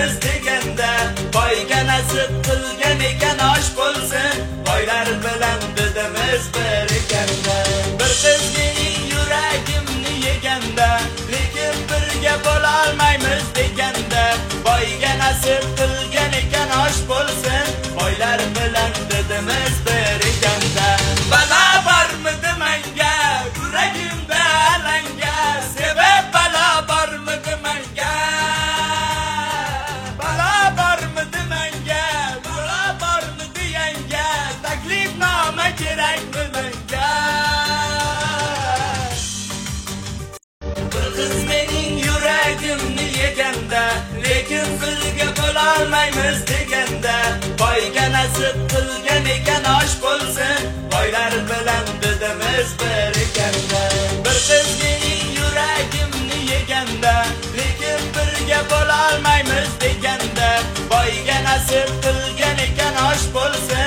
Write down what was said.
bo'lolmaymiz deganda, boyga nasib qilgan ekan osh bo'lsin, boylar bilan didimiz bir ekanda. Bir qizning yuragimni yeganda, lekin birga bo'lolmaymiz deganda, boyga nasib qilgan ekan osh bo'lsin, boylar bilan didimiz bir ekanda. Bala bormidi menga, yuragimda alanga, sebab bala bormidi menga. Bala bormidi menga, bala bormidi yanga, taklifnoma kerakmi menga. Bir qiz mening yuragimni yeganda, lekin birga bo'lolmaymiz deganda, boyga nasib qilgan ekan osh bo'lsin, boylar bilan didimiz bir ekanda. Bir qiz mening yuragimni yeganda, lekin birga bo'lolmaymiz deganda, boyga nasib qilgan ekan osh bo'lsin,